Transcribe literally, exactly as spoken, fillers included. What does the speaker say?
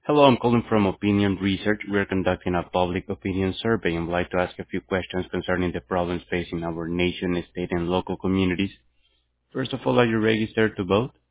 Hello, I'm calling from Opinion Research. We're conducting a public opinion survey and would like to ask a few questions concerning the problems facing our nation, state, and local communities. First of all, are you registered to vote?